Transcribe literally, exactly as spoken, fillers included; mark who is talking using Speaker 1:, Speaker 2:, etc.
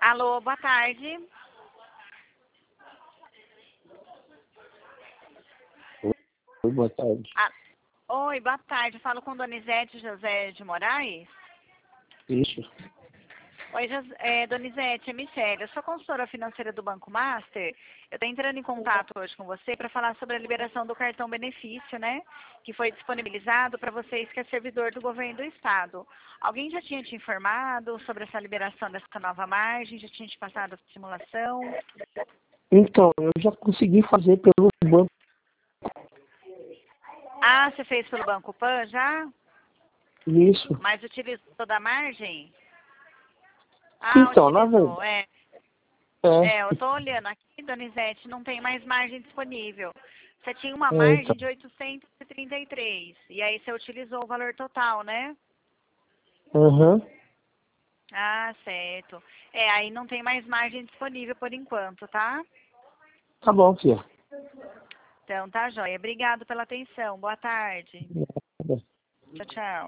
Speaker 1: Alô, boa tarde.
Speaker 2: Oi, boa tarde.
Speaker 1: Ah, oi, boa tarde. Eu falo com Donizete José de Moraes.
Speaker 2: Isso.
Speaker 1: Oi, Jos- é, Donizete, é Michele. Eu sou consultora financeira do Banco Master. Eu estou entrando em contato hoje com você para falar sobre a liberação do cartão benefício, né? Que foi disponibilizado para vocês que é servidor do governo do estado. Alguém já tinha te informado sobre essa liberação dessa nova margem? Já tinha te passado a simulação?
Speaker 2: Então, eu já consegui fazer pelo banco.
Speaker 1: Ah, você fez pelo Banco Pan já?
Speaker 2: Isso.
Speaker 1: Mas utilizou toda a margem? Ah,
Speaker 2: Então, na
Speaker 1: utilizou,
Speaker 2: verdade,
Speaker 1: é.
Speaker 2: é,
Speaker 1: É, eu tô olhando aqui, Donizete, não tem mais margem disponível. Você tinha uma
Speaker 2: é, então,
Speaker 1: margem de oitocentos e trinta e três, e aí você utilizou o valor total, né?
Speaker 2: aham,
Speaker 1: Ah, certo. É, aí não tem mais margem disponível por enquanto, tá?
Speaker 2: tá bom, filha.
Speaker 1: Então tá, joia. Obrigado pela atenção. Boa tarde. Tchau, tchau.